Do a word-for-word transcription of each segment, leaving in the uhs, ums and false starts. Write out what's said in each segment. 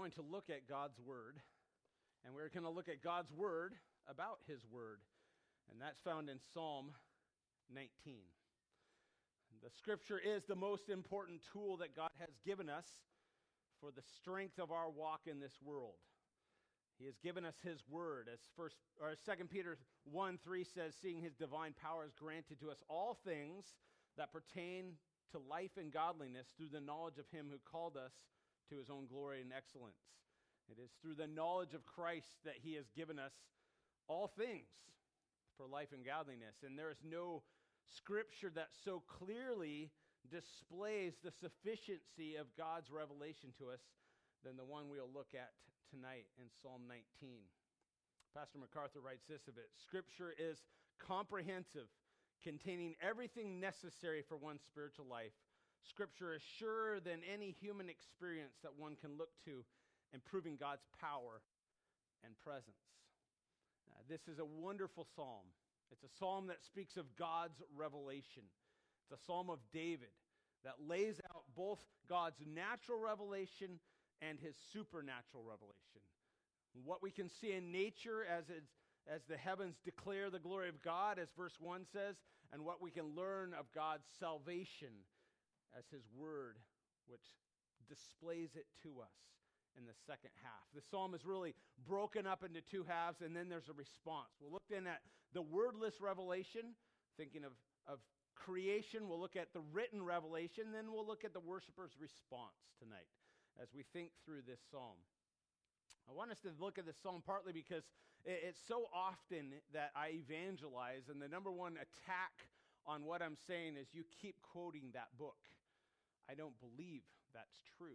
going to look at God's Word, and we're going to look at God's Word about His Word, and that's found in Psalm nineteen. The Scripture is the most important tool that God has given us for the strength of our walk in this world. He has given us His Word, as first or Second Peter one three says, seeing His divine power has granted to us all things that pertain to life and godliness through the knowledge of Him who called us to His own glory and excellence. It is through the knowledge of Christ that He has given us all things for life and godliness. And there is no Scripture that so clearly displays the sufficiency of God's revelation to us than the one we'll look at tonight in Psalm nineteen. Pastor MacArthur writes this of it: Scripture is comprehensive, containing everything necessary for one's spiritual life. Scripture is surer than any human experience that one can look to in proving God's power and presence. Uh, this is a wonderful psalm. It's a psalm that speaks of God's revelation. It's a psalm of David that lays out both God's natural revelation and His supernatural revelation. What we can see in nature as it's as the heavens declare the glory of God, as verse one says, and what we can learn of God's salvation as His Word, which displays it to us in the second half. The psalm is really broken up into two halves, and then there's a response. We'll look then at the wordless revelation, thinking of, of creation. We'll look at the written revelation, then we'll look at the worshiper's response tonight as we think through this psalm. I want us to look at this psalm partly because it's so often that I evangelize, and the number one attack on what I'm saying is you keep quoting that book. I don't believe that's true.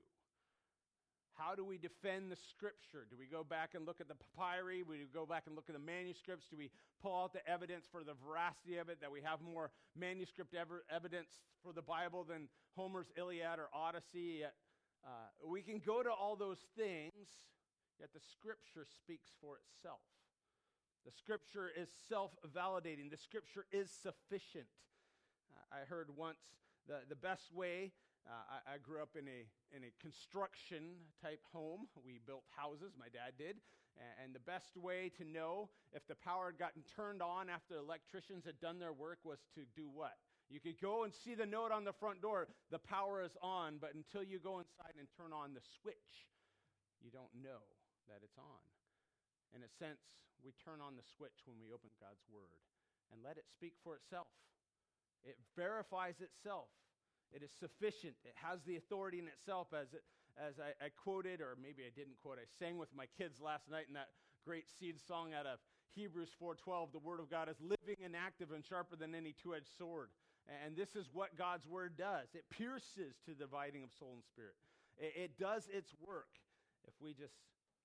How do we defend the Scripture? Do we go back and look at the papyri? Do we go back and look at the manuscripts? Do we pull out the evidence for the veracity of it, that we have more manuscript ever, evidence for the Bible than Homer's Iliad or Odyssey? Yet, uh, we can go to all those things, yet the Scripture speaks for itself. The Scripture is self-validating. The Scripture is sufficient. Uh, I heard once the, the best way, uh, I, I grew up in a in a construction type home. We built houses, my dad did, and, and the best way to know if the power had gotten turned on after the electricians had done their work was to do what? You could go and see the note on the front door, the power is on, but until you go inside and turn on the switch, you don't know that it's on. In a sense, we turn on the switch when we open God's Word and let it speak for itself. It verifies itself. It is sufficient. It has the authority in itself, as it, as I, I quoted, or maybe I didn't quote. I sang with my kids last night in that great seed song out of Hebrews four twelve. The Word of God is living and active and sharper than any two-edged sword. And this is what God's Word does. It pierces to the dividing of soul and spirit. It, it does its work if we just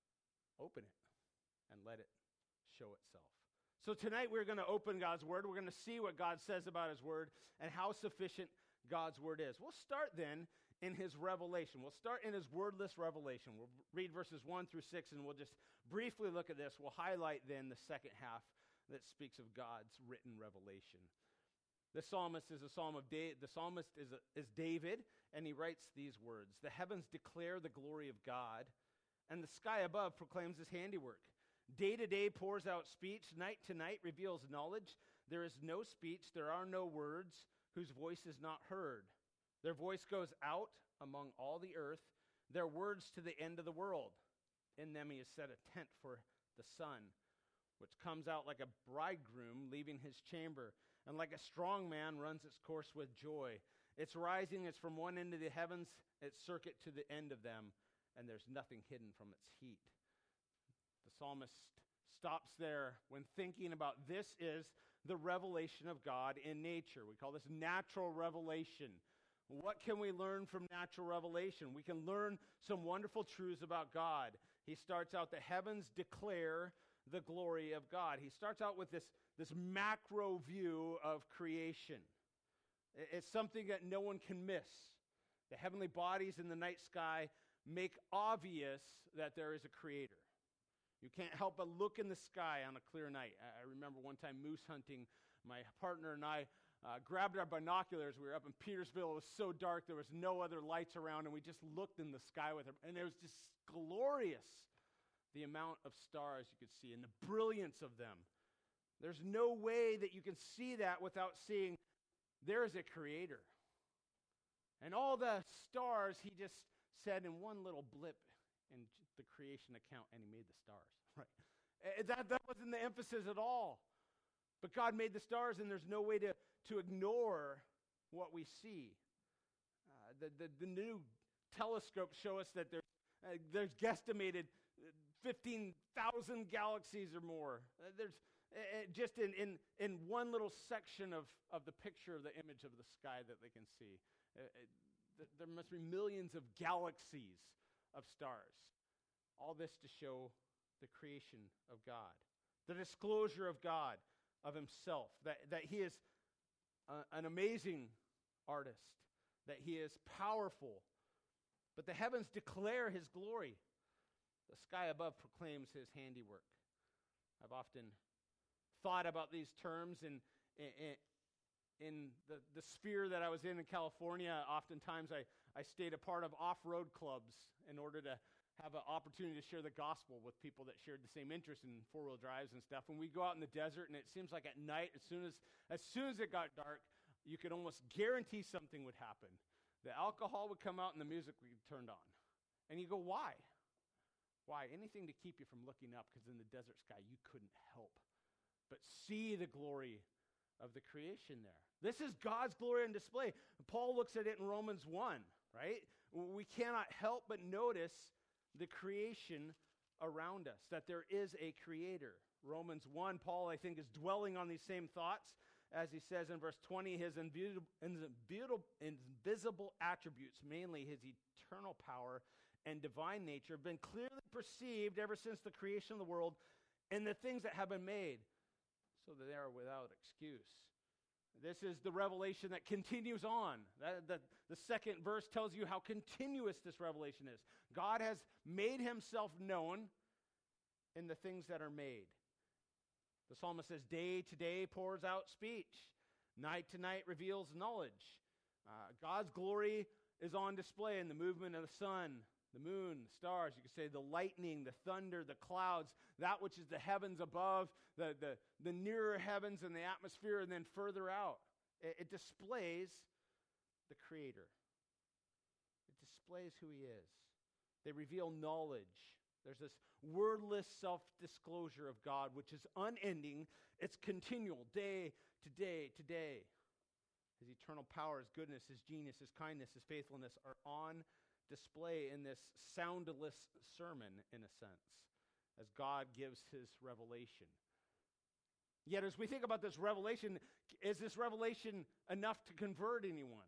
open it and let it show itself. So tonight we're going to open God's Word. We're going to see what God says about His Word and how sufficient God's Word is. We'll start then in His revelation. We'll start in His wordless revelation. We'll read verses one through six, and we'll just briefly look at this. We'll highlight then the second half that speaks of God's written revelation. The psalmist is a psalm of da- the psalmist is, a, is David, and he writes these words: "The heavens declare the glory of God, and the sky above proclaims His handiwork. Day to day pours out speech, night to night reveals knowledge. There is no speech, there are no words, whose voice is not heard. Their voice goes out among all the earth, their words to the end of the world. In them He has set a tent for the sun, which comes out like a bridegroom leaving his chamber, and like a strong man runs its course with joy. Its rising is from one end of the heavens, its circuit to the end of them, and there's nothing hidden from its heat." The psalmist stops there when thinking about this is the revelation of God in nature. We call this natural revelation. What can we learn from natural revelation? We can learn some wonderful truths about God. He starts out, the heavens declare the glory of God. He starts out with this, this macro view of creation. It's something that no one can miss. The heavenly bodies in the night sky make obvious that there is a creator. You can't help but look in the sky on a clear night. I remember one time moose hunting. My partner and I uh, grabbed our binoculars. We were up in Petersville. It was so dark. There was no other lights around, and we just looked in the sky with it. And it was just glorious, the amount of stars you could see and the brilliance of them. There's no way that you can see that without seeing there is a creator. And all the stars, he just said in one little blip in the creation account, and he made the stars. Right? That, that wasn't the emphasis at all. But God made the stars, and there's no way to, to ignore what we see. Uh, the, the, the new telescopes show us that there's, uh, there's guesstimated fifteen thousand galaxies or more. Uh, there's uh, just in, in, in one little section of, of the picture of the image of the sky that they can see. Uh, uh, there must be millions of galaxies of stars. All this to show the creation of God, the disclosure of God, of himself, that, that he is uh, an amazing artist, that he is powerful. But the heavens declare his glory. The sky above proclaims his handiwork. I've often thought about these terms in, in, in the, the sphere that I was in in California. Oftentimes I, I stayed a part of off-road clubs in order to have an opportunity to share the gospel with people that shared the same interest in four-wheel drives and stuff. When we go out in the desert, and it seems like at night, as soon as as soon as it got dark, you could almost guarantee something would happen. The alcohol would come out and the music would be turned on. And you go, why? Why? Anything to keep you from looking up, because in the desert sky, you couldn't help but see the glory of the creation there. This is God's glory on display. Paul looks at it in Romans one, right? We cannot help but notice the creation around us, that there is a creator. Romans one, Paul, I think, is dwelling on these same thoughts as he says in verse twenty, his invisible, invisible attributes, mainly his eternal power and divine nature, have been clearly perceived ever since the creation of the world and the things that have been made, so that they are without excuse. This is the revelation that continues on. That, that, the second verse tells you how continuous this revelation is. God has made himself known in the things that are made. The psalmist says, day to day pours out speech. Night to night reveals knowledge. Uh, God's glory is on display in the movement of the sun, the moon, the stars. You could say the lightning, the thunder, the clouds, that which is the heavens above, the, the, the nearer heavens and the atmosphere, and then further out. It, it displays the Creator. It displays who he is. They reveal knowledge. There's this wordless self-disclosure of God, which is unending. It's continual, day to day to day. His eternal power, his goodness, his genius, his kindness, his faithfulness are on display in this soundless sermon, in a sense, as God gives his revelation. Yet as we think about this revelation, is this revelation enough to convert anyone?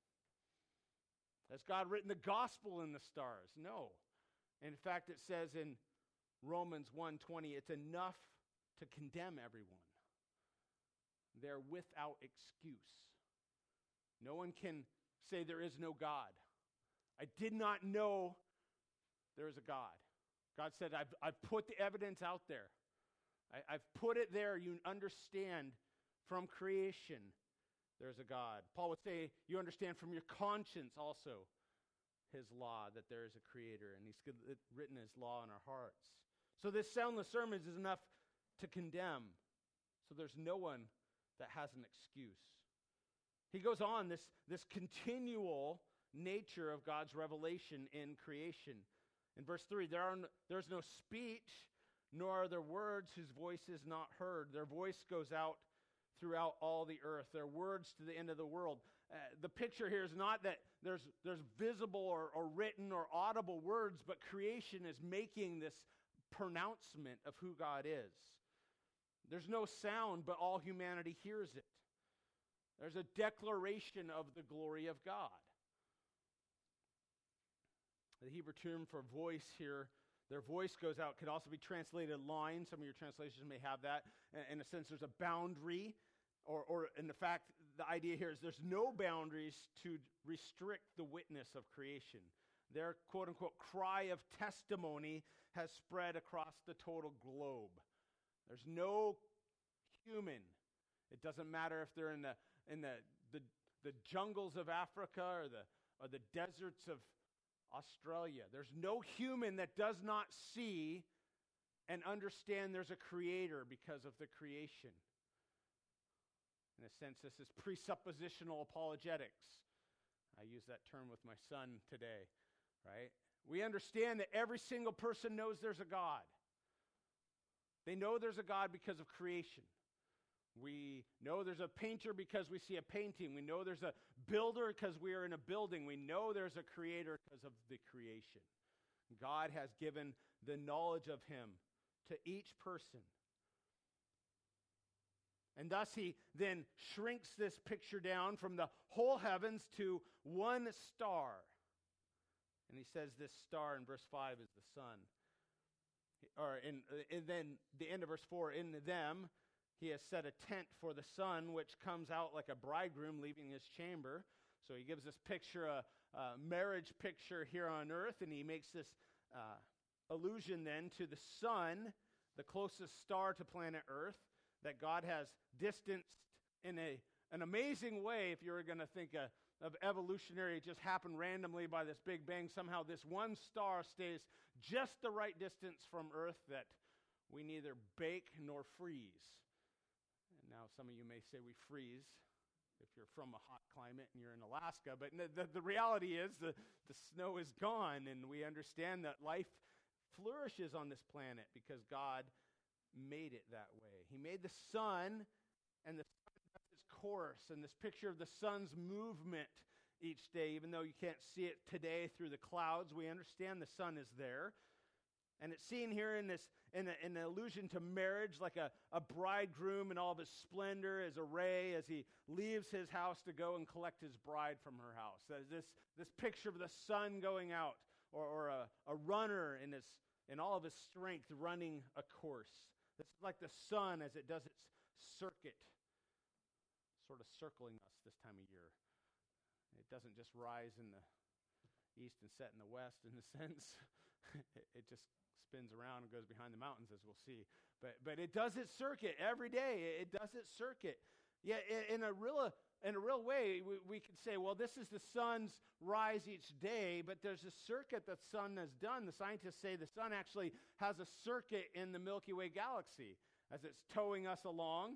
Has God written the gospel in the stars? No. In fact, it says in Romans one twenty, it's enough to condemn everyone. They're without excuse. No one can say there is no God. I did not know there is a God. God said, I've, I've put the evidence out there. I, I've put it there. You understand from creation there's a God. Paul would say, you understand from your conscience also his law, that there is a creator, and he's written his law in our hearts. So this soundless sermon is enough to condemn. So there's no one that has an excuse. He goes on, this, this continual nature of God's revelation in creation. In verse three, there are no, there's no speech, nor are there words whose voice is not heard. Their voice goes out throughout all the earth. Their words to the end of the world. Uh, the picture here is not that there's, there's visible or, or written or audible words, but creation is making this pronouncement of who God is. There's no sound, but all humanity hears it. There's a declaration of the glory of God. The Hebrew term for voice here, their voice goes out, could also be translated line. Some of your translations may have that. In a sense, there's a boundary, or, or in the fact, the idea here is there's no boundaries to restrict the witness of creation. Their quote-unquote cry of testimony has spread across the total globe. There's no human. It doesn't matter if they're in the in the, the, the jungles of Africa or the, or the deserts of Australia. There's no human that does not see and understand there's a creator because of the creation. In a sense, this is presuppositional apologetics. I use that term with my son today, right? We understand that every single person knows there's a God. They know there's a God because of creation. We know there's a painter because we see a painting. We know there's a builder because we are in a building. We know there's a creator because of the creation. God has given the knowledge of him to each person. And thus he then shrinks this picture down from the whole heavens to one star. And he says this star in verse five is the sun. Or in, and then the end of verse four, in them he has set a tent for the sun, which comes out like a bridegroom leaving his chamber. So he gives this picture, a, a marriage picture here on earth, and he makes this uh, allusion then to the sun, the closest star to planet Earth, that God has distanced in a, an amazing way. If you were going to think uh, of evolutionary, it just happened randomly by this big bang. Somehow this one star stays just the right distance from Earth that we neither bake nor freeze. And now some of you may say we freeze if you're from a hot climate and you're in Alaska, but the, the, the reality is the, the snow is gone, and we understand that life flourishes on this planet because God made it that way. He made the sun, and the sun has its course, and this picture of the sun's movement each day, even though you can't see it today through the clouds, we understand the sun is there. And it's seen here in this in, a, in an allusion to marriage, like a, a bridegroom in all of his splendor, his array, as he leaves his house to go and collect his bride from her house. There's this this picture of the sun going out, or, or a, a runner in his in all of his strength running a course. It's like the sun as it does its circuit, sort of circling us this time of year. It doesn't just rise in the east and set in the west in a sense. it, it just spins around and goes behind the mountains, as we'll see. But but it does its circuit every day. It does its circuit. Yeah, in, in a real in a real way, we, we could say, well, this is the sun's rise each day, but there's a circuit that the sun has done. The scientists say the sun actually has a circuit in the Milky Way galaxy as it's towing us along,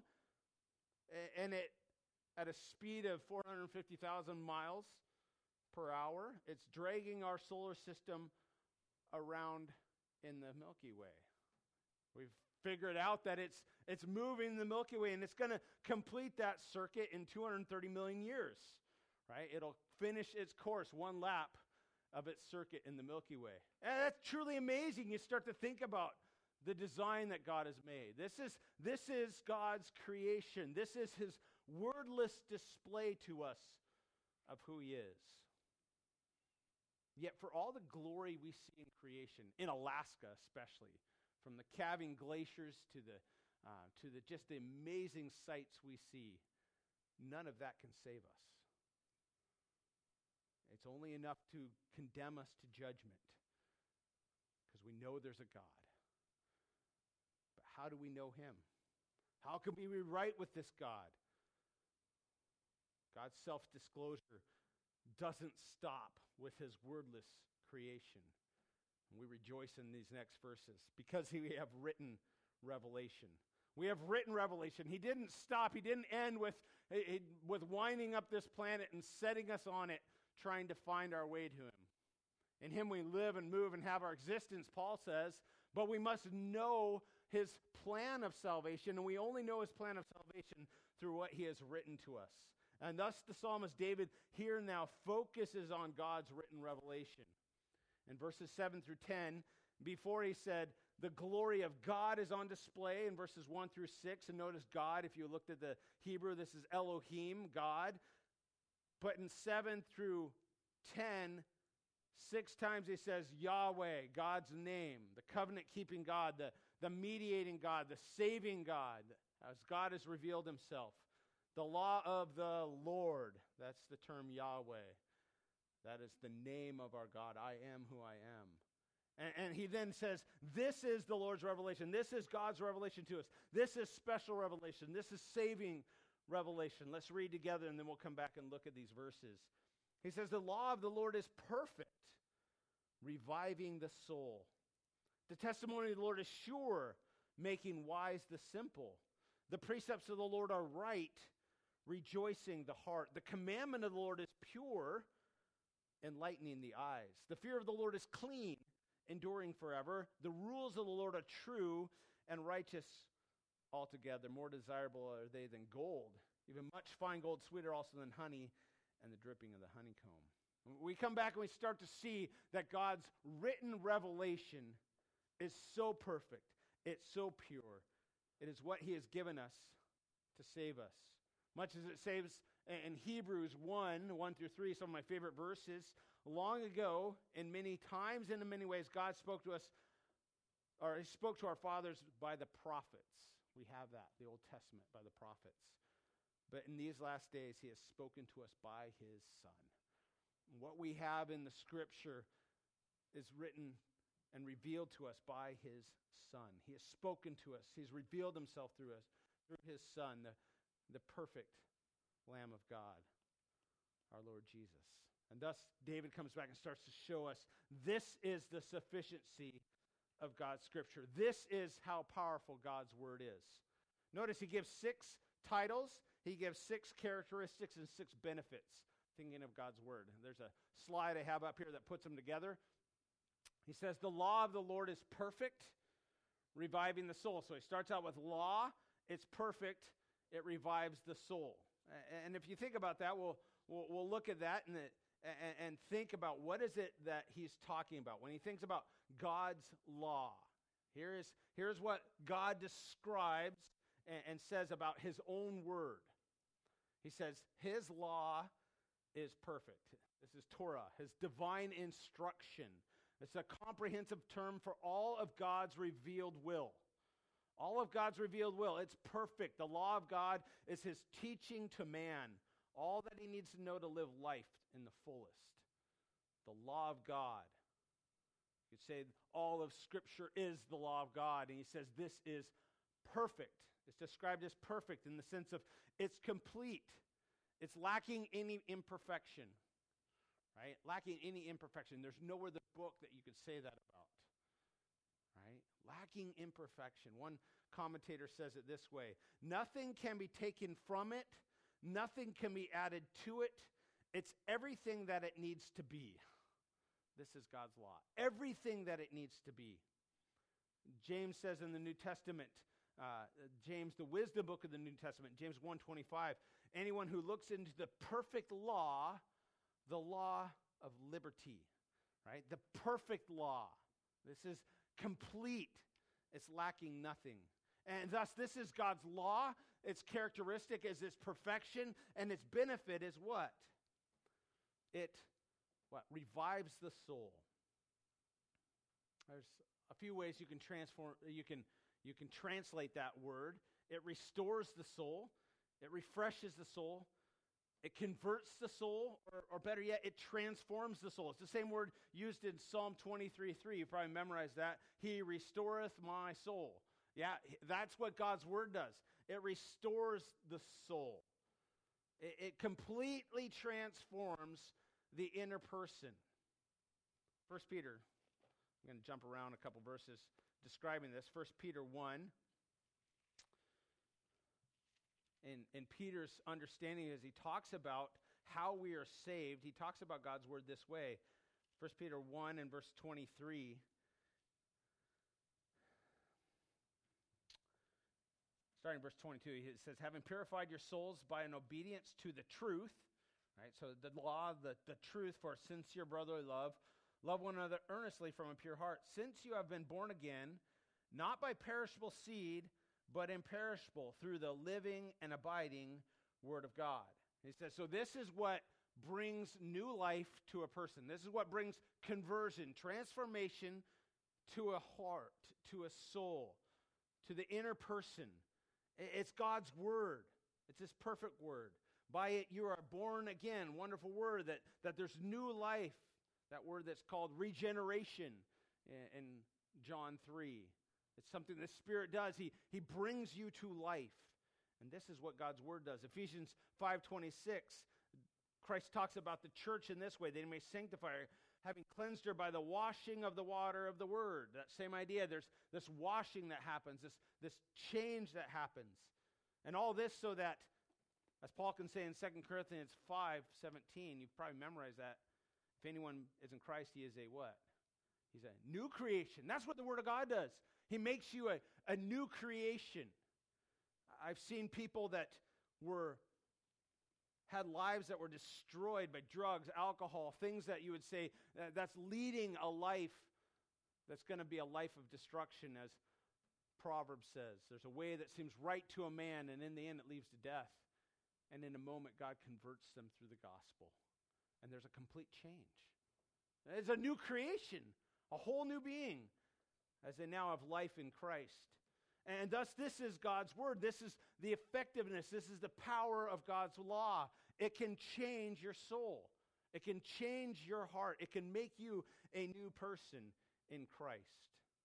and it at a speed of four hundred fifty thousand miles per hour, it's dragging our solar system around in the Milky Way. We've figured out that it's it's moving the Milky Way, and it's going to complete that circuit in two hundred thirty million years, right? It'll finish its course, one lap of its circuit in the Milky Way. And that's truly amazing. You start to think about the design that God has made. This is, this is God's creation. This is his wordless display to us of who he is. Yet for all the glory we see in creation, in Alaska especially, from the calving glaciers to the uh, to the just the amazing sights we see, none of that can save us. It's only enough to condemn us to judgment because we know there's a God. But how do we know him? How can we be right with this God? God's self-disclosure doesn't stop with his wordless creation. And we rejoice in these next verses because we have written revelation. We have written revelation. He didn't stop. He didn't end with, with winding up this planet and setting us on it, trying to find our way to him. In him we live and move and have our existence, Paul says, but we must know his plan of salvation, and we only know his plan of salvation through what he has written to us. And thus the psalmist David here now focuses on God's written revelation. In verses seven through ten, before he said, the glory of God is on display in verses one through six. And notice God, if you looked at the Hebrew, this is Elohim, God. But in seven through ten, six times he says Yahweh, God's name, the covenant-keeping God, the, the mediating God, the saving God, as God has revealed himself. The law of the Lord, that's the term Yahweh. That is the name of our God. I am who I am. And, and he then says, this is the Lord's revelation. This is God's revelation to us. This is special revelation. This is saving revelation. Let's read together and then we'll come back and look at these verses. He says, the law of the Lord is perfect, reviving the soul. The testimony of the Lord is sure, making wise the simple. The precepts of the Lord are right, rejoicing the heart. The commandment of the Lord is pure, enlightening the eyes. The fear of the Lord is clean, enduring forever. The rules of the Lord are true and righteous altogether. More desirable are they than gold, even much fine gold, sweeter also than honey, and the dripping of the honeycomb. We come back and we start to see that God's written revelation is so perfect. It's so pure. It is what he has given us to save us. Much as it saves in Hebrews one, one through three, some of my favorite verses. Long ago, in many times and in many ways, God spoke to us, or he spoke to our fathers by the prophets. We have that, the Old Testament, by the prophets. But in these last days, he has spoken to us by his Son. What we have in the Scripture is written and revealed to us by his Son. He has spoken to us. He's revealed himself through us, through his Son, the, the perfect Lamb of God, our Lord Jesus. And thus, David comes back and starts to show us this is the sufficiency of God's Scripture. This is how powerful God's Word is. Notice he gives six titles. He gives six characteristics and six benefits, thinking of God's Word. There's a slide I have up here that puts them together. He says, the law of the Lord is perfect, reviving the soul. So he starts out with law. It's perfect. It revives the soul. And if you think about that, we'll we'll, we'll look at that and, and, and think about what is it that he's talking about. When he thinks about God's law, here is, here's what God describes and, and says about his own word. He says, his law is perfect. This is Torah, his divine instruction. It's a comprehensive term for all of God's revealed will. All of God's revealed will. It's perfect. The law of God is his teaching to man. All that he needs to know to live life in the fullest. The law of God. You could say all of Scripture is the law of God. And he says this is perfect. It's described as perfect in the sense of it's complete. It's lacking any imperfection. Right? Lacking any imperfection. There's nowhere in the book that you could say that about. Right? Lacking imperfection. One commentator says it this way. Nothing can be taken from it. Nothing can be added to it. It's everything that it needs to be. This is God's law. Everything that it needs to be. James says in the New Testament, uh, James, the wisdom book of the New Testament, James one twenty-five, anyone who looks into the perfect law, the law of liberty, right? The perfect law. This is complete. It's lacking nothing. And thus, this is God's law. Its characteristic is its perfection, and its benefit is what? It what? Revives the soul. There's a few ways you can transform, you can, you can translate that word. It restores the soul. It refreshes the soul. It converts the soul, or, or better yet, it transforms the soul. It's the same word used in Psalm twenty-three three. You probably memorized that. He restoreth my soul. Yeah, that's what God's word does. It restores the soul. It, it completely transforms the inner person. First Peter, I'm going to jump around a couple verses describing this. First Peter one. In, in Peter's understanding as he talks about how we are saved, he talks about God's word this way. First Peter one and verse twenty-three. Starting in verse twenty-two, it says, having purified your souls by an obedience to the truth, right? So the law, the, the truth for sincere brotherly love, love one another earnestly from a pure heart, since you have been born again, not by perishable seed, but imperishable through the living and abiding Word of God. He says, so this is what brings new life to a person. This is what brings conversion, transformation to a heart, to a soul, to the inner person. It's God's Word. It's His perfect Word. By it you are born again. Wonderful word that, that there's new life. That word that's called regeneration in, in John three. It's something the Spirit does. He, he brings you to life. And this is what God's word does. Ephesians five twenty-six, Christ talks about the church in this way. They may sanctify her, having cleansed her by the washing of the water of the word. That same idea. There's this washing that happens, this, this change that happens. And all this so that, as Paul can say in Second Corinthians five seventeen, you've probably memorized that. If anyone is in Christ, he is a what? He's a new creation. That's what the Word of God does. He makes you a, a new creation. I've seen people that were had lives that were destroyed by drugs, alcohol, things that you would say uh, that's leading a life that's going to be a life of destruction, as Proverbs says. There's a way that seems right to a man, and in the end it leads to death. And in a moment, God converts them through the gospel. And there's a complete change. It's a new creation, a whole new being, as they now have life in Christ. And thus, this is God's word. This is the effectiveness. This is the power of God's law. It can change your soul. It can change your heart. It can make you a new person in Christ.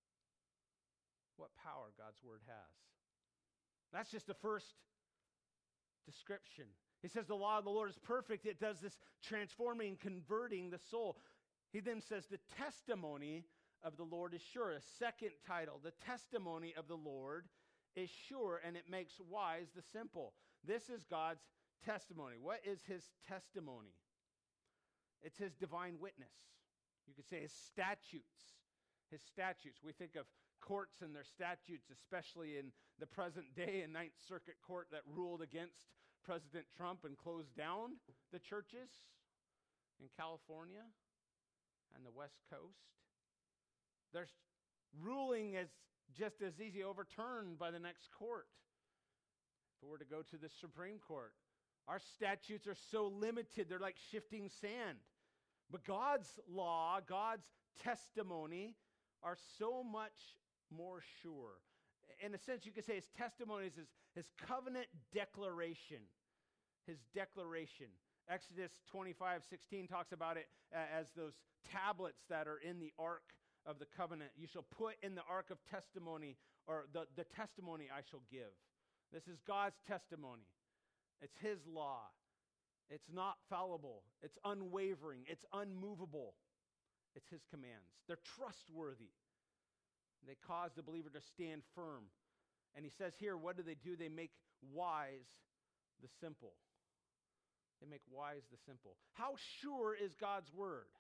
What power God's word has. That's just the first description. He says the law of the Lord is perfect. It does this transforming, converting the soul. He then says the testimony of the Lord is sure. A second title, the testimony of the Lord is sure, and it makes wise the simple. This is God's testimony. What is his testimony? It's his divine witness. You could say his statutes. His statutes. We think of courts and their statutes, especially in the present day in Ninth Circuit Court that ruled against President Trump and closed down the churches in California and the West Coast. There's ruling as just as easy overturned by the next court. If it were to go to the Supreme Court, our statutes are so limited, they're like shifting sand. But God's law, God's testimony are so much more sure. In a sense, you could say his testimony is his, his covenant declaration. His declaration. Exodus twenty-five sixteen talks about it as those tablets that are in the ark of the covenant. You shall put in the ark of testimony, or the, the testimony I shall give. This is God's testimony. It's his law. It's not fallible. It's unwavering. It's unmovable. It's his commands. They're trustworthy. They cause the believer to stand firm. And he says here, what do they do? They make wise the simple. They make wise the simple. How sure is God's word?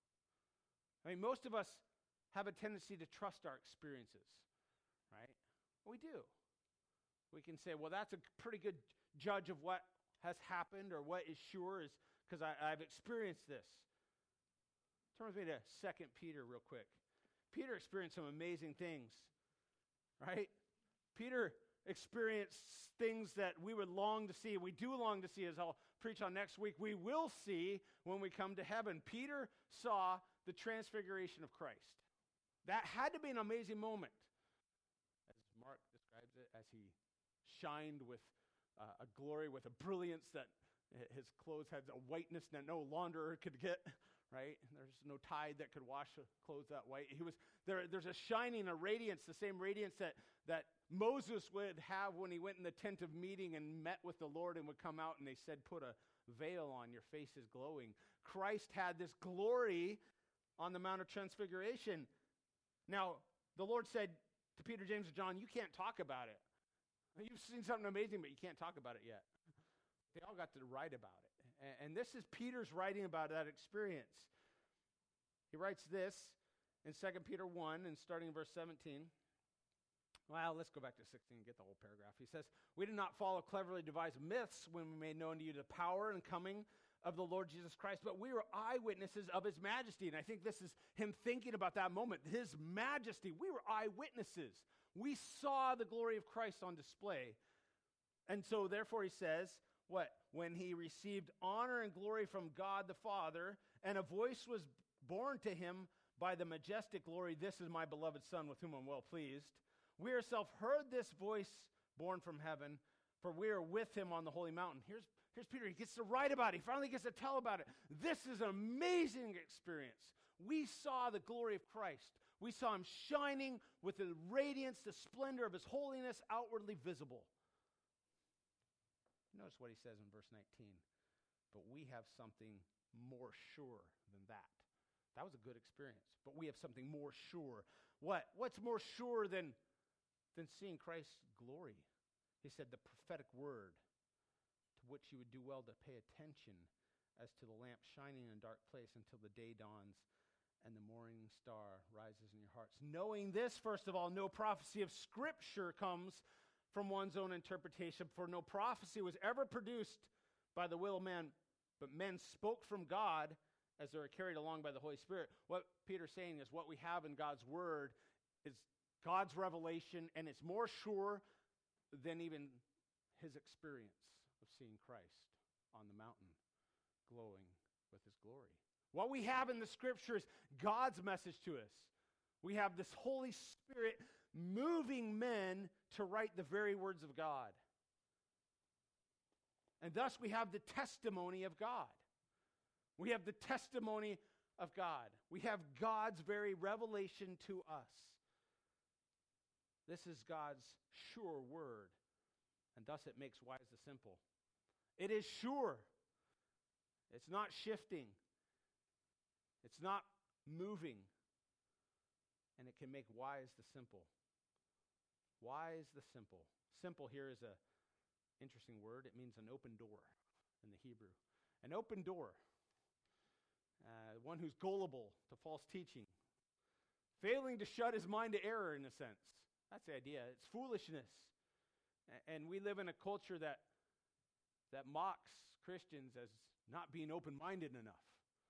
I mean, most of us have a tendency to trust our experiences, right? We do. We can say, well, that's a pretty good judge of what has happened or what is sure, is because I've experienced this. Turn with me to Second Peter real quick. Peter experienced some amazing things, right? Peter experienced things that we would long to see. We do long to see, as I'll preach on next week. We will see when we come to heaven. Peter saw the transfiguration of Christ. That had to be an amazing moment. As Mark describes it, as he shined with uh, a glory, with a brilliance that his clothes had a whiteness that no launderer could get, right? There's no tide that could wash clothes that white. He was there. There's a shining, a radiance, the same radiance that, that Moses would have when he went in the tent of meeting and met with the Lord and would come out and they said, put a veil on, your face is glowing. Christ had this glory on the Mount of Transfiguration. Now, the Lord said to Peter, James, and John, you can't talk about it. You've seen something amazing, but you can't talk about it yet. They all got to write about it. And, and this is Peter's writing about that experience. He writes this in Second Peter one, and starting in verse seventeen. Well, let's go back to sixteen and get the whole paragraph. He says, we did not follow cleverly devised myths when we made known to you the power and coming of the Lord Jesus Christ, but we were eyewitnesses of his majesty. And I think this is him thinking about that moment. His majesty. We were eyewitnesses. We saw the glory of Christ on display. And so therefore he says, what? When he received honor and glory from God the Father, and a voice was born to him by the majestic glory, this is my beloved Son with whom I'm well pleased. We ourselves heard this voice born from heaven, for we are with him on the holy mountain. Here's, here's Peter. He gets to write about it. He finally gets to tell about it. This is an amazing experience. We saw the glory of Christ. We saw him shining with the radiance, the splendor of his holiness outwardly visible. Notice what he says in verse nineteen. But we have something more sure than that. That was a good experience. But we have something more sure. What? What's more sure than, than seeing Christ's glory? He said the prophetic word, to which you would do well to pay attention as to the lamp shining in a dark place until the day dawns and the morning star rises in your hearts. Knowing this, first of all, no prophecy of Scripture comes from one's own interpretation, for no prophecy was ever produced by the will of man, but men spoke from God as they were carried along by the Holy Spirit. What Peter's saying is what we have in God's Word is God's revelation, and it's more sure than even his experience of seeing Christ on the mountain, glowing with his glory. What we have in the Scripture is God's message to us. We have this Holy Spirit moving men to write the very words of God. And thus we have the testimony of God. We have the testimony of God. We have God's very revelation to us. This is God's sure word, and thus it makes wise the simple. It is sure. It's not shifting. It's not moving. And it can make wise the simple. Wise the simple. Simple here is a interesting word. It means an open door in the Hebrew. An open door. Uh, one who's gullible to false teaching. Failing to shut his mind to error, in a sense. That's the idea. It's foolishness. A- and we live in a culture that, that mocks Christians as not being open-minded enough.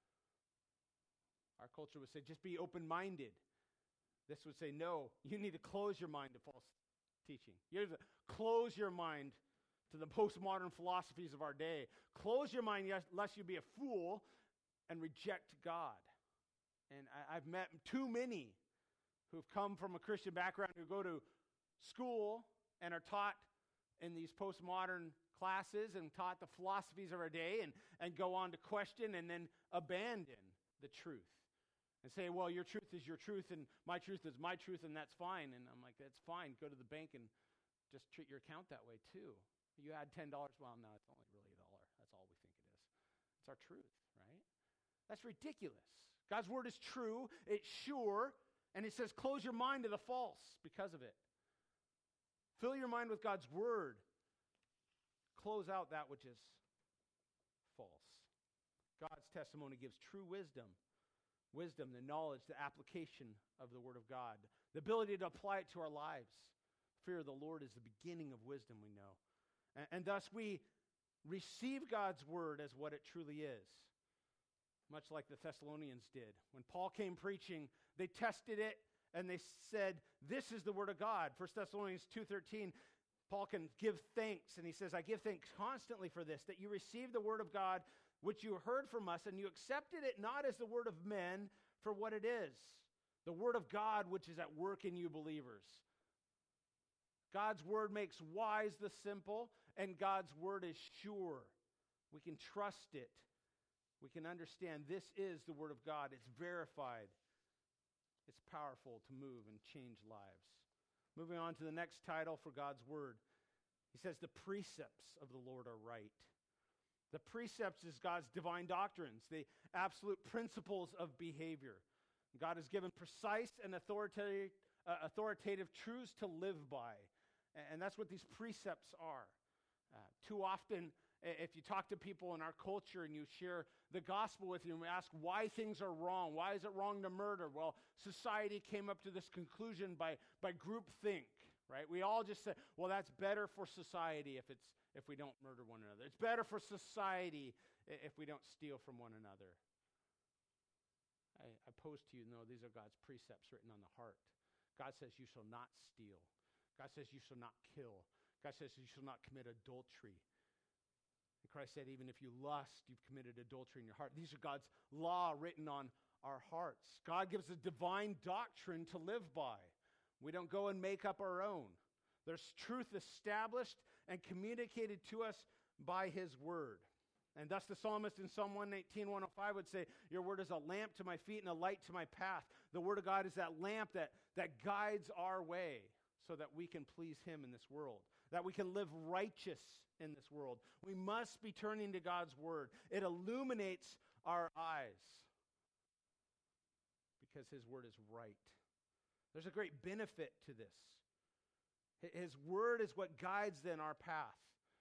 Our culture would say, just be open-minded. This would say, no, you need to close your mind to false teaching. You have to close your mind to the postmodern philosophies of our day. Close your mind, yes, lest you be a fool and reject God. And I, I've met too many who've come from a Christian background who go to school and are taught in these postmodern classes and taught the philosophies of our day and, and go on to question and then abandon the truth. And say, well, your truth is your truth, and my truth is my truth, and that's fine. And I'm like, that's fine. Go to the bank and just treat your account that way, too. You add ten dollars. Well, no, it's only really a dollar. That's all we think it is. It's our truth, right? That's ridiculous. God's word is true. It's sure. And it says, close your mind to the false because of it. Fill your mind with God's word. Close out that which is false. God's testimony gives true wisdom. Wisdom, the knowledge, the application of the Word of God, the ability to apply it to our lives. Fear of the Lord is the beginning of wisdom, we know. And, and thus we receive God's Word as what it truly is, much like the Thessalonians did. When Paul came preaching, they tested it and they said, this is the Word of God. First Thessalonians two thirteen, Paul can give thanks, and he says, I give thanks constantly for this, that you receive the Word of God which you heard from us, and you accepted it not as the word of men for what it is, the word of God which is at work in you believers. God's word makes wise the simple, and God's word is sure. We can trust it. We can understand this is the word of God. It's verified. It's powerful to move and change lives. Moving on to the next title for God's word. He says, the precepts of the Lord are right. The precepts is God's divine doctrines, the absolute principles of behavior. God has given precise and authoritative, uh, authoritative truths to live by. And that's what these precepts are. Uh, too often, if you talk to people in our culture and you share the gospel with them, and ask why things are wrong. Why is it wrong to murder? Well, society came up to this conclusion by, by groupthink, right? We all just say, well, that's better for society if it's if we don't murder one another. It's better for society if we don't steal from one another. I, I pose to you, no, these are God's precepts written on the heart. God says you shall not steal. God says you shall not kill. God says you shall not commit adultery. And Christ said, even if you lust, you've committed adultery in your heart. These are God's law written on our hearts. God gives a divine doctrine to live by. We don't go and make up our own. There's truth established and communicated to us by his word. And thus the psalmist in Psalm one nineteen, one oh five would say, your word is a lamp to my feet and a light to my path. The word of God is that lamp that, that guides our way. so that we can please him in this world, that we can live righteous in this world. We must be turning to God's word. It illuminates our eyes because his word is right. There's a great benefit to this. His word is what guides then our path.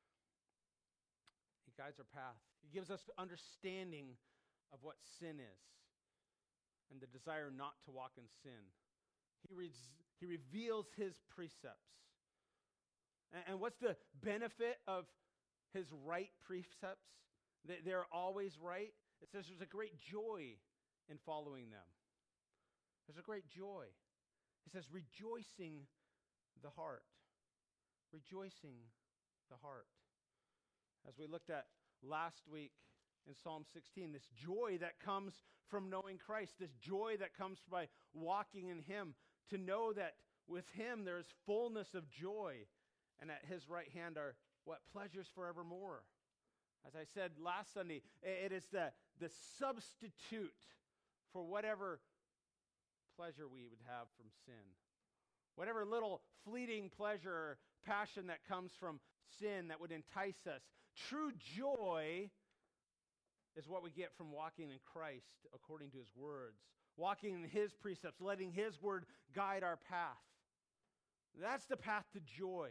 He guides our path. He gives us understanding of what sin is and the desire not to walk in sin. He, re- he reveals his precepts. And, and what's the benefit of his right precepts? They, they're always right. It says there's a great joy in following them. There's a great joy. He says rejoicing the heart. Rejoicing the heart. As we looked at last week in Psalm sixteen, this joy that comes from knowing Christ, this joy that comes by walking in him, to know that with him there is fullness of joy, and at his right hand are, what, pleasures forevermore. As I said last Sunday, it is the, the substitute for whatever pleasure we would have from sin. Whatever little fleeting pleasure or passion that comes from sin that would entice us. True joy is what we get from walking in Christ according to his words. Walking in his precepts, letting his word guide our path. That's the path to joy.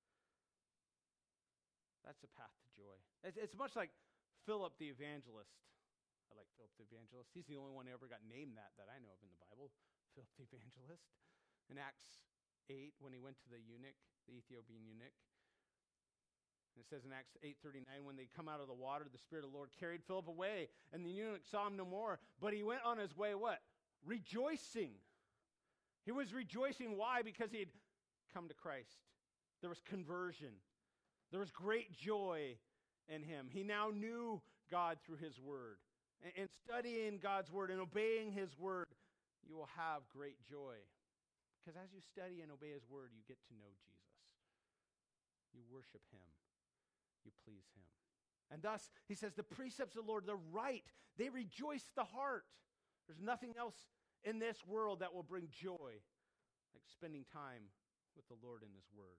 That's the path to joy. It's, it's much like Philip the evangelist. I like Philip the evangelist. He's the only one who ever got named that that I know of in the Bible. Philip the evangelist. In Acts eight, when he went to the eunuch, the Ethiopian eunuch. And it says in Acts eight thirty-nine, when they come out of the water, the Spirit of the Lord carried Philip away, and the eunuch saw him no more. But he went on his way, what? Rejoicing. He was rejoicing. Why? Because he had come to Christ. There was conversion. There was great joy in him. He now knew God through his word. And, and studying God's word and obeying his word, you will have great joy. Because as you study and obey his word, you get to know Jesus. You worship him. You please him. And thus, he says, the precepts of the Lord, they're right. They rejoice the heart. There's nothing else in this world that will bring joy like spending time with the Lord in his word.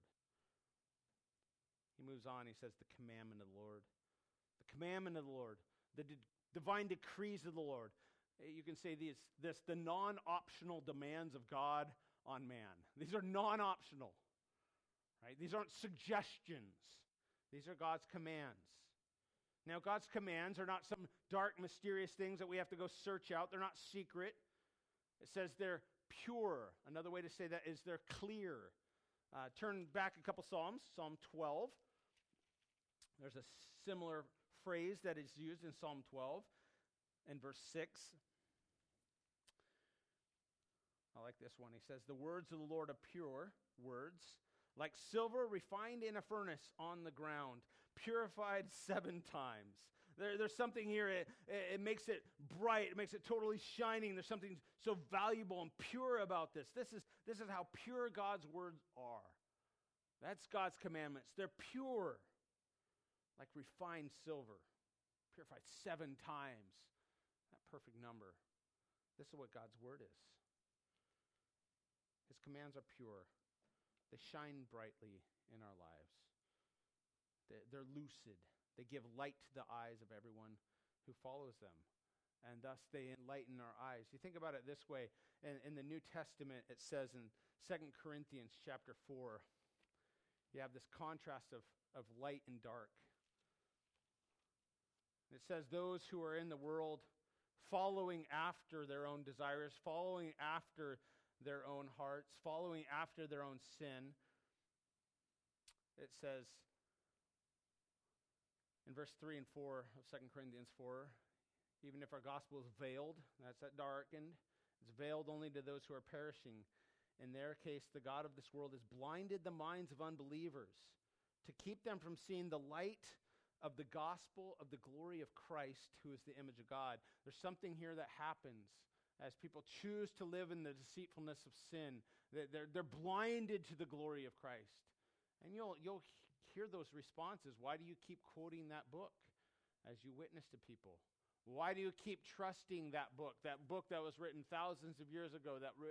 He moves on. He says, the commandment of the Lord. The commandment of the Lord. The d- divine decrees of the Lord. You can say these, this, the non-optional demands of God on man. These are non-optional. Right? These aren't suggestions. These are God's commands. Now, God's commands are not some dark, mysterious things that we have to go search out. They're not secret. It says they're pure. Another way to say that is they're clear. Uh, turn back a couple Psalms. Psalm twelve. There's a similar phrase that is used in Psalm twelve in verse six. I like this one. He says, the words of the Lord are pure words, like silver refined in a furnace on the ground, purified seven times. There, there's something here, it, it makes it bright, it makes it totally shining. There's something so valuable and pure about this. This is, this is how pure God's words are. That's God's commandments. They're pure, like refined silver, purified seven times. That perfect number. This is what God's word is. His commands are pure. They shine brightly in our lives. They're lucid. They give light to the eyes of everyone who follows them. And thus they enlighten our eyes. You think about it this way. In, in the New Testament, it says in Second Corinthians chapter four, you have this contrast of, of light and dark. It says those who are in the world following after their own desires, following after their own hearts, following after their own sin. It says in verse three and four of Second Corinthians four, even if our gospel is veiled, that's that darkened, it's veiled only to those who are perishing. In their case, the God of this world has blinded the minds of unbelievers to keep them from seeing the light of the gospel of the glory of Christ, who is the image of God. There's something here that happens as people choose to live in the deceitfulness of sin. They're, they're blinded to the glory of Christ. And you'll, you'll hear those responses. Why do you keep quoting that book as you witness to people? Why do you keep trusting that book, that book that was written thousands of years ago, that, written,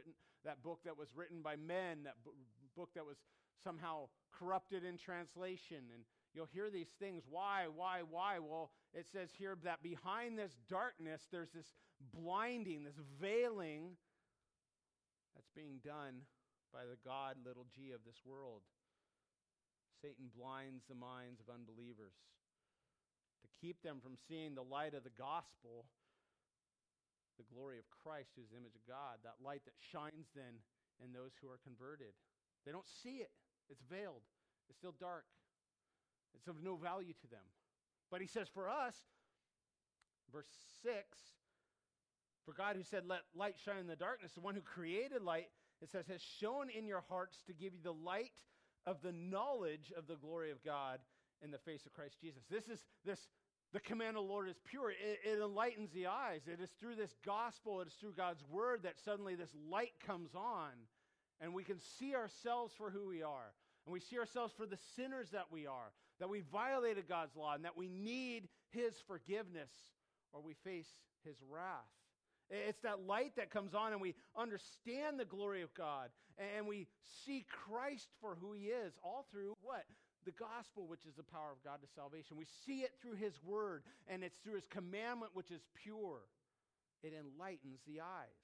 that book that was written by men, that b- book that was somehow corrupted in translation. And you'll hear these things. Why, why, why? Well, it says here that behind this darkness, there's this blinding, this veiling that's being done by the God, little g, of this world. Satan blinds the minds of unbelievers to keep them from seeing the light of the gospel, the glory of Christ, who's the image of God, that light that shines then in those who are converted. They don't see it. It's veiled. It's still dark. It's of no value to them. But he says for us, verse six, for God who said, let light shine in the darkness, the one who created light, it says, has shone in your hearts to give you the light of the knowledge of the glory of God in the face of Christ Jesus. This is this the command of the Lord is pure. It, it enlightens the eyes. It is through this gospel, it is through God's word that suddenly this light comes on and we can see ourselves for who we are. And we see ourselves for the sinners that we are, that we violated God's law and that we need his forgiveness or we face his wrath. It's that light that comes on and we understand the glory of God and we see Christ for who he is, all through what? The gospel, which is the power of God to salvation. We see it through his word, and it's through his commandment, which is pure. It enlightens the eyes.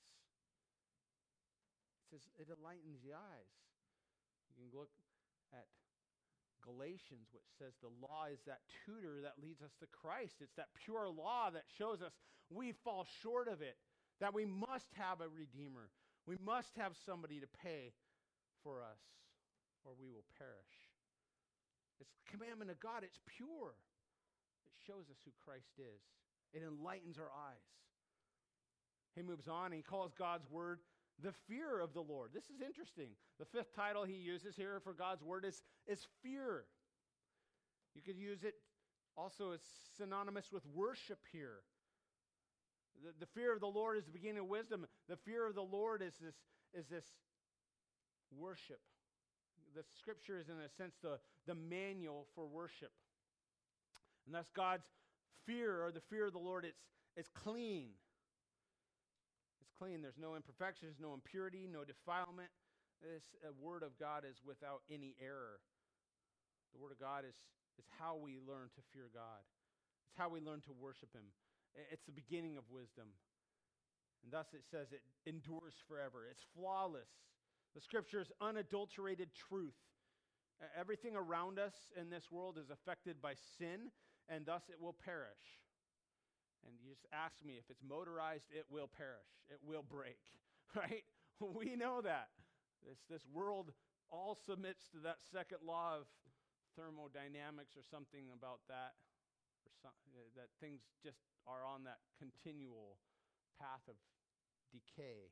It says it enlightens the eyes. You can look at Galatians, which says the law is that tutor that leads us to Christ. It's that pure law that shows us we fall short of it, that we must have a redeemer. We must have somebody to pay for us, or we will perish. It's the commandment of God. It's pure. It shows us who Christ is. It enlightens our eyes. He moves on and he calls God's word the fear of the Lord. This is interesting. The fifth title he uses here for God's word is, is fear. You could use it also as synonymous with worship here. The, the fear of the Lord is the beginning of wisdom. The fear of the Lord is this, is this worship. The scripture is, in a sense, the, the manual for worship. And that's God's fear, or the fear of the Lord. It's, it's clean. It's clean. There's no imperfections, no impurity, no defilement. This uh, word of God is without any error. The word of God is, is how we learn to fear God. It's how we learn to worship him. It's the beginning of wisdom. And thus it says it endures forever. It's flawless. The scripture is unadulterated truth. Everything around us in this world is affected by sin, and thus it will perish. And you just ask me, if it's motorized, it will perish. It will break, right? We know that. This, this world all submits to that second law of thermodynamics or something about that, or some, that things just are on that continual path of decay.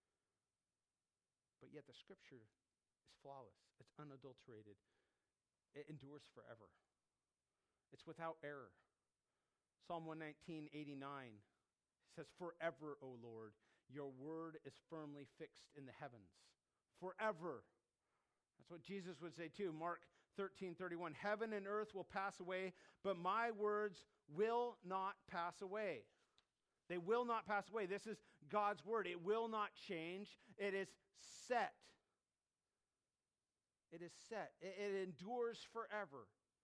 But yet the scripture is flawless. It's unadulterated. It endures forever. It's without error. Psalm one nineteen, eighty-nine says, forever, O Lord, your word is firmly fixed in the heavens. Forever. That's what Jesus would say too. Mark thirteen, thirty-one, heaven and earth will pass away, but my words will not pass away. They will not pass away. This is God's word. It will not change. It is set. It is set. It, it endures forever.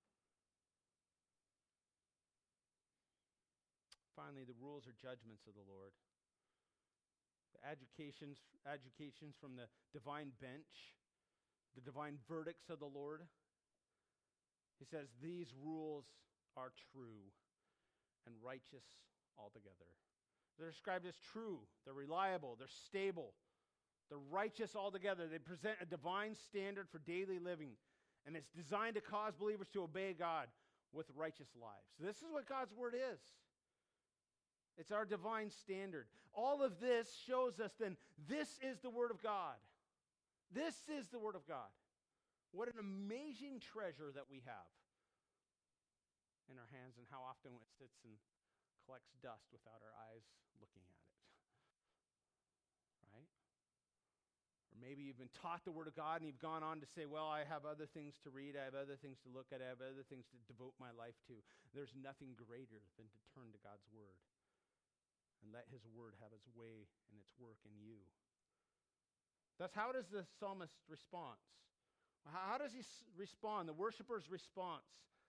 Finally, the rules or judgments of the Lord. The adjudications, adjudications from the divine bench, the divine verdicts of the Lord. He says, these rules are true and righteous altogether. They're described as true, they're reliable, they're stable, they're righteous altogether. They present a divine standard for daily living, and it's designed to cause believers to obey God with righteous lives. This is what God's word is. It's our divine standard. All of this shows us then, this is the word of God. This is the word of God. What an amazing treasure that we have in our hands, and how often it sits and collects dust without our eyes looking at it. Right? Or maybe you've been taught the word of God and you've gone on to say, well, I have other things to read, I have other things to look at, I have other things to devote my life to. There's nothing greater than to turn to God's word and let his word have its way and its work in you. Thus, how does the psalmist respond? How does he respond? The worshiper's response.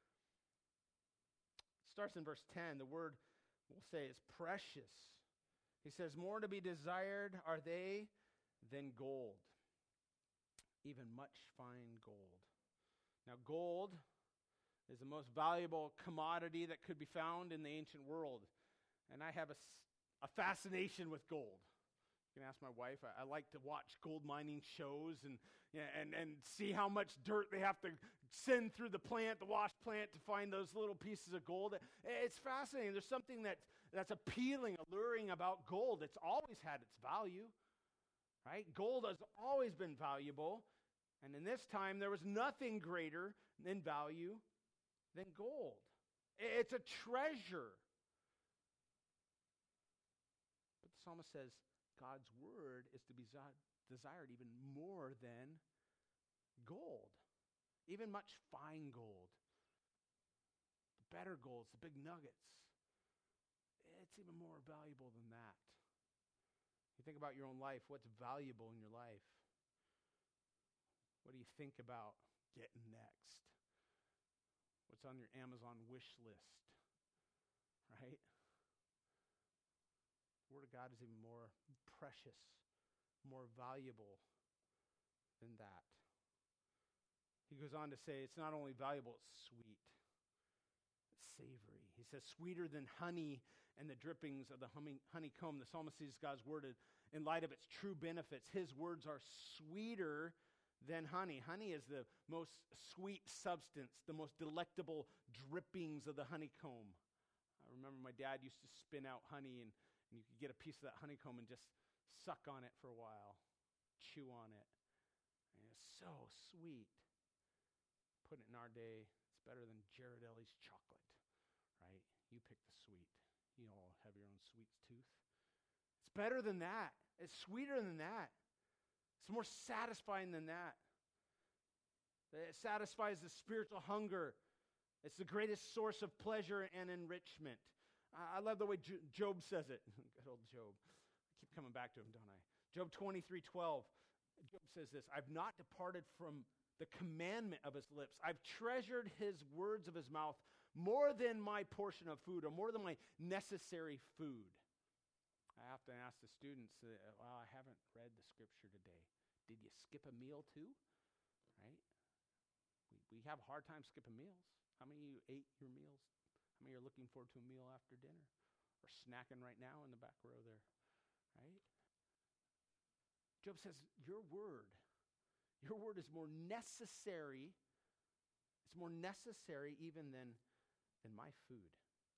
It starts in verse ten. The word, we'll say, is precious. He says, more to be desired are they than gold, even much fine gold. Now, gold is the most valuable commodity that could be found in the ancient world. And I have a, a fascination with gold. You can ask my wife. I, I like to watch gold mining shows and, yeah, and, and see how much dirt they have to send through the plant, the wash plant, to find those little pieces of gold. It's fascinating. There's something that, that's appealing, alluring about gold. It's always had its value, right? Gold has always been valuable. And in this time, there was nothing greater in value than gold. It's a treasure. But the psalmist says, God's word is to be desired even more than gold, even much fine gold, the better golds, the big nuggets. It's even more valuable than that. You think about your own life, what's valuable in your life? What do you think about getting next? What's on your Amazon wish list, right? The Word of God is even more precious, more valuable than that. He goes on to say it's not only valuable, it's sweet. It's savory. He says, sweeter than honey and the drippings of the humming, honeycomb. The psalmist sees God's word in light of its true benefits. His words are sweeter than honey. Honey is the most sweet substance, the most delectable drippings of the honeycomb. I remember my dad used to spin out honey, and, and you could get a piece of that honeycomb and just suck on it for a while, chew on it. And it's so sweet. Put it in our day, it's better than Ghirardelli's chocolate, right? You pick the sweet. You all have your own sweet tooth. It's better than that. It's sweeter than that. It's more satisfying than that. It satisfies the spiritual hunger. It's the greatest source of pleasure and enrichment. I love the way Job says it. Good old Job. I keep coming back to him, don't I? Job twenty-three twelve. Job says this, I've not departed from the commandment of his lips. I've treasured his words of his mouth more than my portion of food, or more than my necessary food. I often ask the students, uh, well, I haven't read the scripture today. Did you skip a meal too? Right? We, we have a hard time skipping meals. How many of you ate your meals? How many are looking forward to a meal after dinner? Or snacking right now in the back row there? Right? Job says, your word, your word is more necessary. It's more necessary even than, than my food.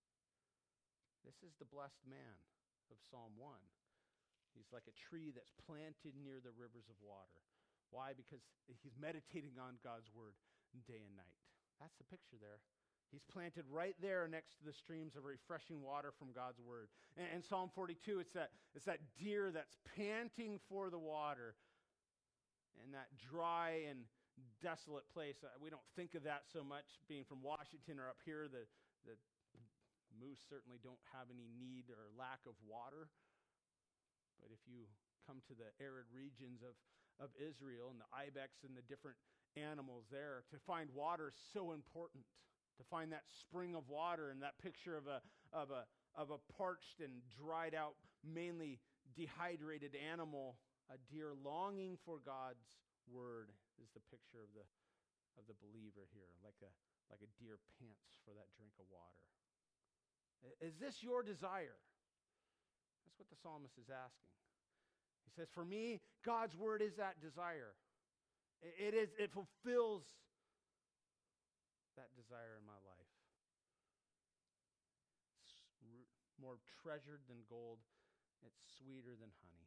This is the blessed man of Psalm one. He's like a tree that's planted near the rivers of water. Why? Because he's meditating on God's word day and night. That's the picture there. He's planted right there next to the streams of refreshing water from God's word. And in Psalm forty-two, it's that, it's that deer that's panting for the water in that dry and desolate place. Uh, we don't think of that so much being from Washington or up here. The, the moose certainly don't have any need or lack of water. But if you come to the arid regions of, of Israel and the ibex and the different animals there, to find water is so important. To find that spring of water and that picture of a, of a, of a parched and dried out, mainly dehydrated animal, a deer longing for God's word, is the picture of the, of the believer here, like a, like a deer pants for that drink of water. Is this your desire? That's what the psalmist is asking. He says, for me, God's word is that desire. It, it is, it fulfills that desire in my life. It's r- more treasured than gold. It's sweeter than honey.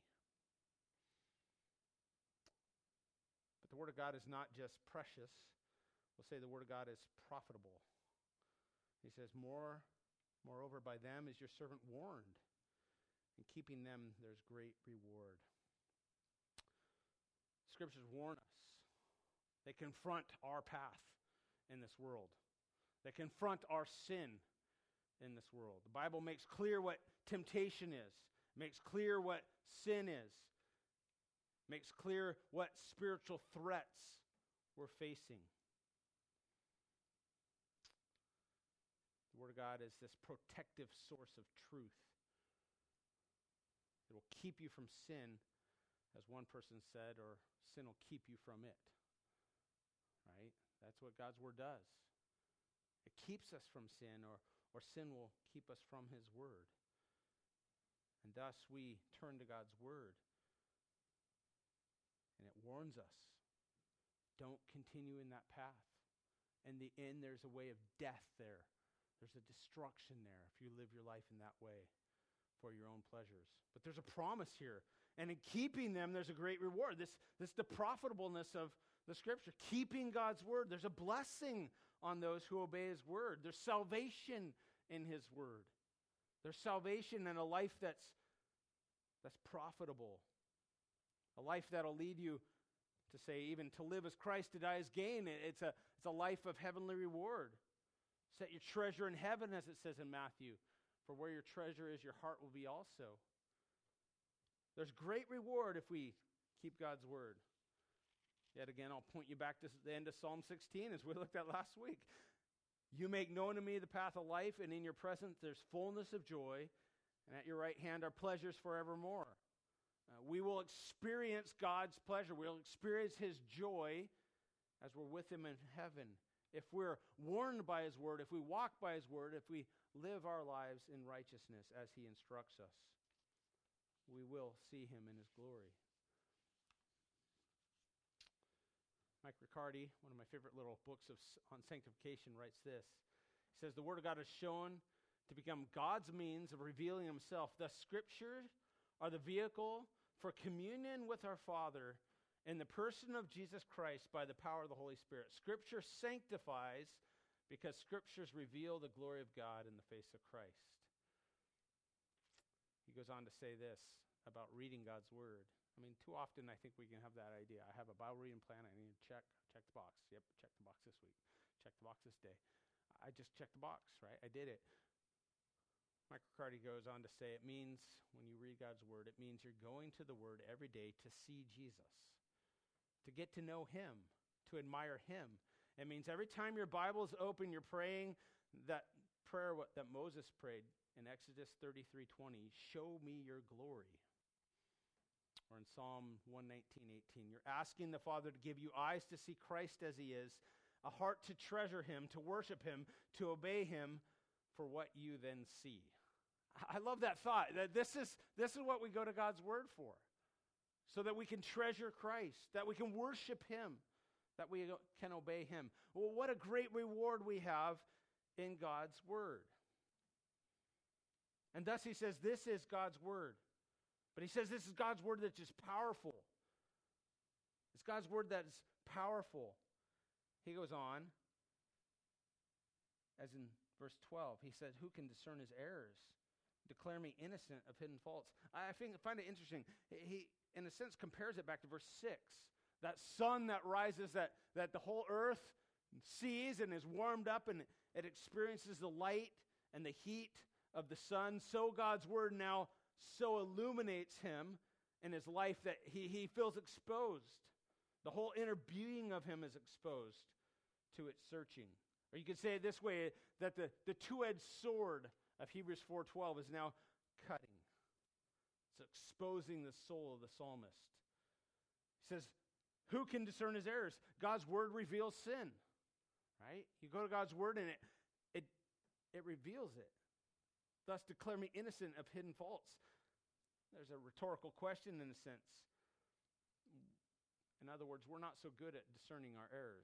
But the word of God is not just precious. We'll say the word of God is profitable. He says, more, moreover, by them is your servant warned. In keeping them, there's great reward. Scriptures warn us. They confront our path in this world. They confront our sin in this world. The Bible makes clear what temptation is. It makes clear what sin is. It makes clear what spiritual threats we're facing. The Word of God is this protective source of truth. It will keep you from sin, as one person said, or sin will keep you from it. Right? That's what God's Word does. It keeps us from sin, or, or sin will keep us from His Word. And thus we turn to God's Word. And it warns us, don't continue in that path. In the end, there's a way of death there. There's a destruction there if you live your life in that way for your own pleasures. But there's a promise here. And in keeping them, there's a great reward. This, this the profitableness of the Scripture. Keeping God's Word. There's a blessing on those who obey His Word. There's salvation in His Word. There's salvation in a life that's, that's profitable. A life that'll lead you to say, even to live as Christ, to die as gain. It's a, it's a life of heavenly reward. Set your treasure in heaven, as it says in Matthew. For where your treasure is, your heart will be also. There's great reward if we keep God's Word. Yet again, I'll point you back to the end of Psalm sixteen, as we looked at last week. You make known to me the path of life, and in your presence there's fullness of joy, and at your right hand are pleasures forevermore. Uh, we will experience God's pleasure. We'll experience His joy as we're with Him in heaven. If we're warned by His Word, if we walk by His Word, if we live our lives in righteousness as He instructs us, we will see Him in His glory. Mike Riccardi, one of my favorite little books of, on sanctification, writes this. He says, the Word of God is shown to become God's means of revealing Himself. Thus, Scriptures are the vehicle for communion with our Father in the person of Jesus Christ by the power of the Holy Spirit. Scripture sanctifies because Scriptures reveal the glory of God in the face of Christ. He goes on to say this about reading God's Word. I mean, too often I think we can have that idea. I have a Bible reading plan. I need to check. Check the box. Yep, check the box this week. Check the box this day. I just checked the box, right? I did it. Mike Riccardi goes on to say, it means, when you read God's Word, it means you're going to the Word every day to see Jesus, to get to know Him, to admire Him. It means every time your Bible is open, you're praying that prayer what, that Moses prayed in Exodus thirty-three twenty, show me your glory. Or in Psalm one nineteen eighteen, you're asking the Father to give you eyes to see Christ as He is, a heart to treasure Him, to worship Him, to obey Him for what you then see. I love that thought, that this is, this is what we go to God's Word for, so that we can treasure Christ, that we can worship Him, that we can obey Him. Well, what a great reward we have in God's Word. And thus he says, this is God's Word. But he says this is God's Word that's just powerful. It's God's Word that is powerful. He goes on, as in verse twelve, he says, who can discern his errors? Declare me innocent of hidden faults. I think, find it interesting. He, in a sense, compares it back to verse six. That sun that rises, that, that the whole earth sees and is warmed up, and it experiences the light and the heat of the sun. So God's Word now so illuminates him in his life that he, he feels exposed. The whole inner being of him is exposed to its searching. Or you could say it this way, that the, the two-edged sword of Hebrews four twelve is now cutting. It's exposing the soul of the psalmist. He says, who can discern his errors? God's Word reveals sin. Right? You go to God's Word and it, it, it reveals it. Thus, declare me innocent of hidden faults. There's a rhetorical question in a sense. In other words, we're not so good at discerning our errors.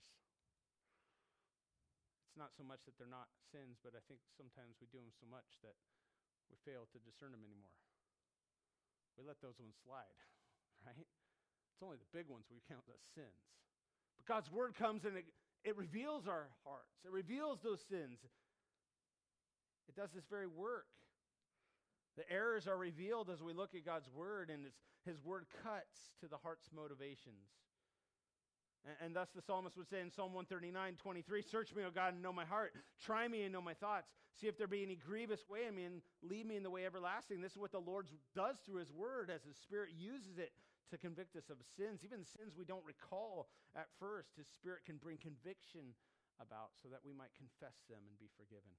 It's not so much that they're not sins, but I think sometimes we do them so much that we fail to discern them anymore. We let those ones slide, right? It's only the big ones we count as sins. But God's Word comes and it, it reveals our hearts. It reveals those sins. It does this very work. The errors are revealed as we look at God's Word, and it's, His Word cuts to the heart's motivations. And, and thus the psalmist would say in Psalm one thirty-nine twenty-three, search me, O God, and know my heart. Try me and know my thoughts. See if there be any grievous way in me, and lead me in the way everlasting. This is what the Lord does through His Word as His Spirit uses it to convict us of sins, even sins we don't recall at first. His Spirit can bring conviction about so that we might confess them and be forgiven.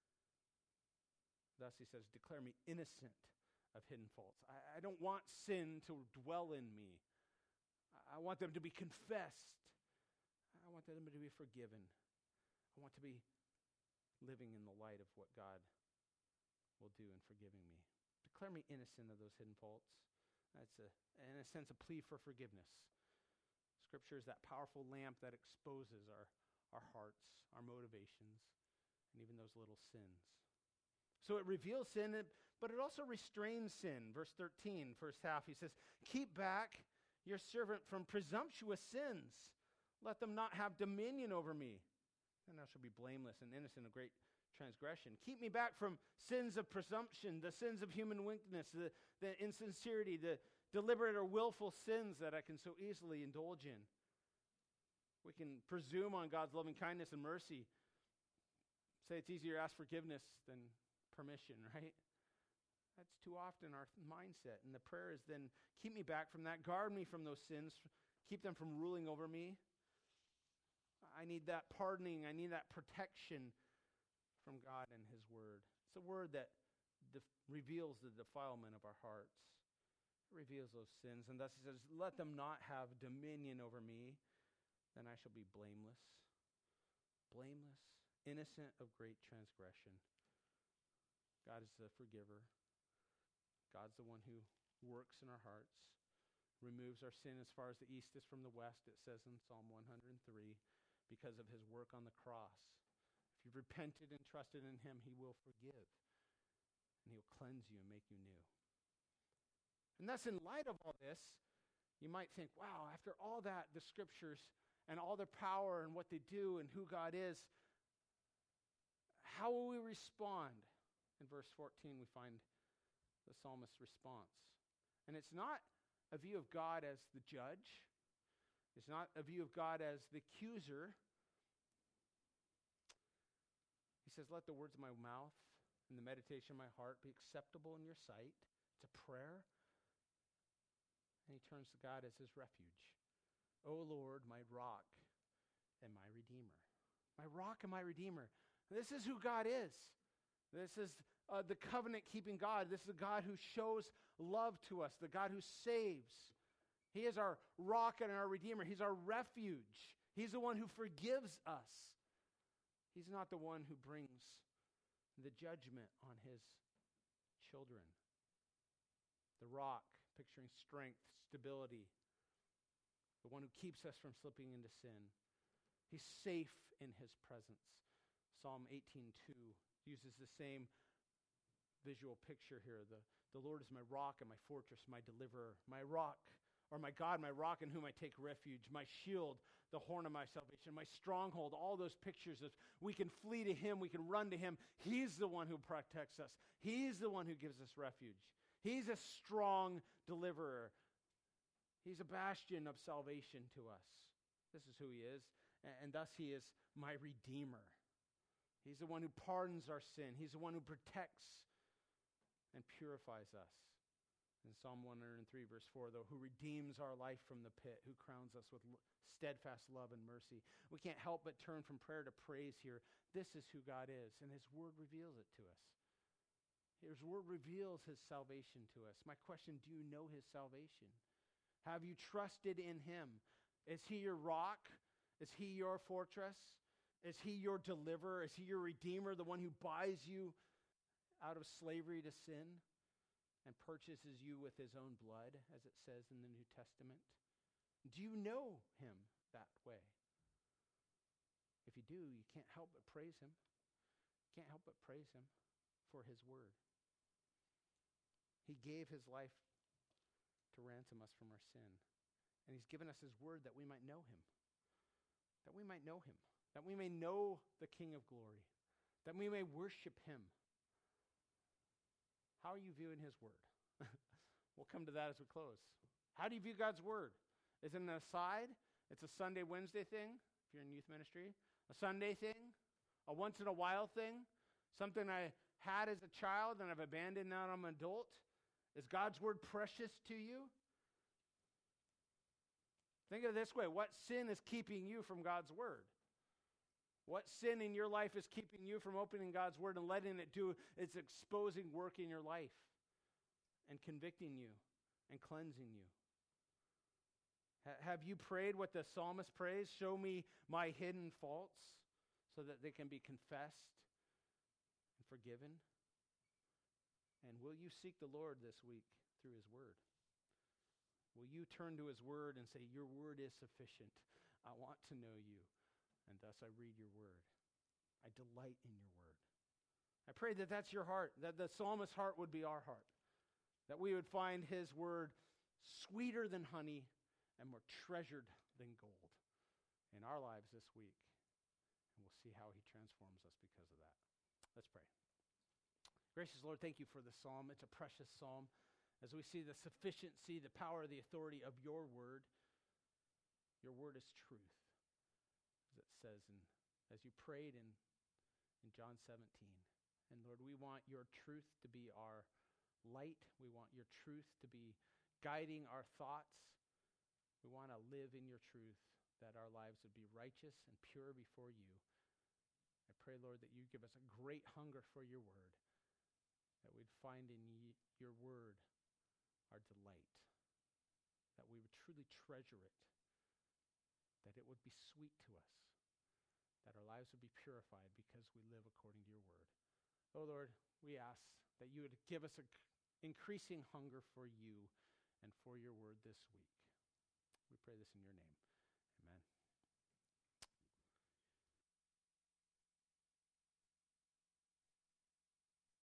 Thus, he says, declare me innocent of hidden faults. I, I don't want sin to dwell in me. I, I want them to be confessed. I want them to be forgiven. I want to be living in the light of what God will do in forgiving me. Declare me innocent of those hidden faults. That's, a, in a sense, a plea for forgiveness. Scripture is that powerful lamp that exposes our, our hearts, our motivations, and even those little sins. So it reveals sin, but it also restrains sin. Verse thirteen, first half, he says, keep back your servant from presumptuous sins. Let them not have dominion over me. And I shall be blameless and innocent of great transgression. Keep me back from sins of presumption, the sins of human weakness, the, the insincerity, the deliberate or willful sins that I can so easily indulge in. We can presume on God's loving kindness and mercy. Say it's easier to ask forgiveness than permission, right? That's too often our mindset. And the prayer is then, keep me back from that. Guard me from those sins. Keep them from ruling over me. I need that pardoning. I need that protection from God and his word. It's a word that def- reveals the defilement of our hearts. It reveals those sins. And thus he says, let them not have dominion over me. Then I shall be blameless. Blameless, innocent of great transgression. God is the forgiver. God's the one who works in our hearts, removes our sin as far as the east is from the west, it says in Psalm one hundred three, because of his work on the cross. If you've repented and trusted in him, he will forgive, and he'll cleanse you and make you new. And thus, in light of all this, you might think, wow, after all that, the scriptures and all their power and what they do and who God is, how will we respond? In verse fourteen, we find the psalmist's response. And it's not a view of God as the judge. It's not a view of God as the accuser. He says, let the words of my mouth and the meditation of my heart be acceptable in your sight. It's a prayer. And he turns to God as his refuge. O Lord, my rock and my redeemer. My rock and my redeemer. This is who God is. This is uh, the covenant-keeping God. This is the God who shows love to us, the God who saves. He is our rock and our redeemer. He's our refuge. He's the one who forgives us. He's not the one who brings the judgment on his children. The rock, picturing strength, stability. The one who keeps us from slipping into sin. He's safe in his presence. Psalm eighteen two uses the same visual picture here. The, the Lord is my rock and my fortress, my deliverer, my rock, or my God, my rock in whom I take refuge, my shield, the horn of my salvation, my stronghold, all those pictures of we can flee to him, we can run to him. He's the one who protects us. He's the one who gives us refuge. He's a strong deliverer. He's a bastion of salvation to us. This is who he is, and, and thus he is my redeemer. He's the one who pardons our sin. He's the one who protects and purifies us. In Psalm one hundred three, verse four, though, who redeems our life from the pit, who crowns us with steadfast love and mercy. We can't help but turn from prayer to praise here. This is who God is, and his word reveals it to us. His word reveals his salvation to us. My question, do you know his salvation? Have you trusted in him? Is he your rock? Is he your fortress? Is he your deliverer? Is he your redeemer, the one who buys you out of slavery to sin and purchases you with his own blood, as it says in the New Testament? Do you know him that way? If you do, you can't help but praise him. Can't help but praise him for his word. He gave his life to ransom us from our sin. And he's given us his word that we might know him. That we might know him. That we may know the King of glory. That we may worship him. How are you viewing his word? We'll come to that as we close. How do you view God's word? Is it an aside? It's a Sunday, Wednesday thing, if you're in youth ministry. A Sunday thing? A once in a while thing? Something I had as a child and I've abandoned now I'm an adult? Is God's word precious to you? Think of it this way. What sin is keeping you from God's word? What sin in your life is keeping you from opening God's word and letting it do its exposing work in your life and convicting you and cleansing you? Ha- have you prayed what the psalmist prays? Show me my hidden faults so that they can be confessed and forgiven. And will you seek the Lord this week through his word? Will you turn to his word and say, your word is sufficient. I want to know you, and thus I read your word. I delight in your word. I pray that that's your heart, that the psalmist's heart would be our heart, that we would find his word sweeter than honey and more treasured than gold in our lives this week. And we'll see how he transforms us because of that. Let's pray. Gracious Lord, thank you for the psalm. It's a precious psalm. As we see the sufficiency, the power, the authority of your word. Your word is truth, as it says, in, as you prayed in, in John seventeen. And Lord, we want your truth to be our light. We want your truth to be guiding our thoughts. We want to live in your truth, that our lives would be righteous and pure before you. I pray, Lord, that you give us a great hunger for your word, that we'd find in ye, your word our delight, that we would truly treasure it, that it would be sweet to us, that our lives would be purified because we live according to your word. Oh Lord, we ask that you would give us an increasing hunger for you and for your word this week. We pray this in your name. Amen.